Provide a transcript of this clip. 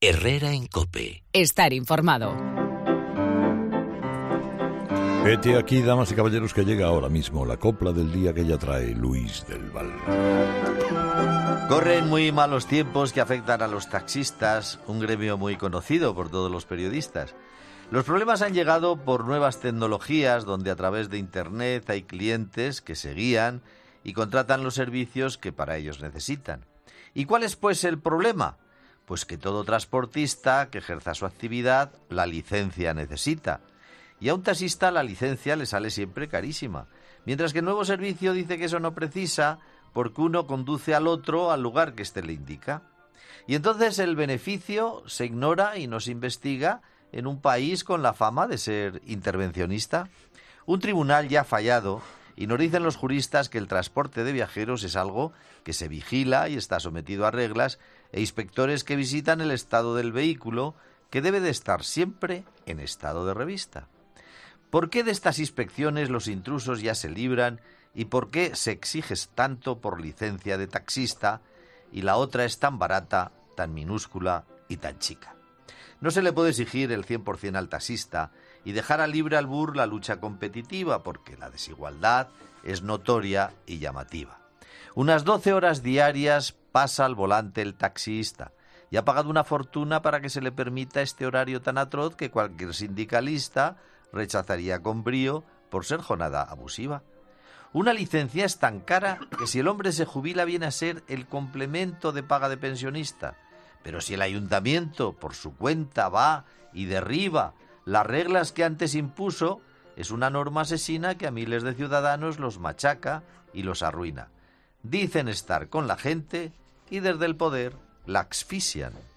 Herrera en COPE. Estar informado. Hete aquí, damas y caballeros, que llega ahora mismo la copla del día que ya trae Luis del Val. Corren muy malos tiempos que afectan a los taxistas, un gremio muy conocido por todos los periodistas. Los problemas han llegado por nuevas tecnologías, donde a través de Internet hay clientes que se guían y contratan los servicios que para ellos necesitan. ¿Y cuál es, pues, el problema? Pues que todo transportista que ejerza su actividad, la licencia necesita. Y a un taxista la licencia le sale siempre carísima. Mientras que el nuevo servicio dice que eso no precisa, porque uno conduce al otro al lugar que éste le indica. Y entonces el beneficio se ignora y no se investiga en un país con la fama de ser intervencionista. Un tribunal ya ha fallado y nos dicen los juristas que el transporte de viajeros es algo que se vigila y está sometido a reglas e inspectores que visitan el estado del vehículo, que debe de estar siempre en estado de revista. ¿Por qué de estas inspecciones los intrusos ya se libran y por qué se exige tanto por licencia de taxista y la otra es tan barata, tan minúscula y tan chica? No se le puede exigir el 100% al taxista y dejar a libre albur la lucha competitiva, porque la desigualdad es notoria y llamativa. Unas 12 horas diarias pasa al volante el taxista y ha pagado una fortuna para que se le permita este horario tan atroz que cualquier sindicalista rechazaría con brío por ser jornada abusiva. Una licencia es tan cara que si el hombre se jubila viene a ser el complemento de paga de pensionista. Pero si el ayuntamiento por su cuenta va y derriba las reglas que antes impuso, es una norma asesina que a miles de ciudadanos los machaca y los arruina. Dicen estar con la gente y desde el poder la asfixian.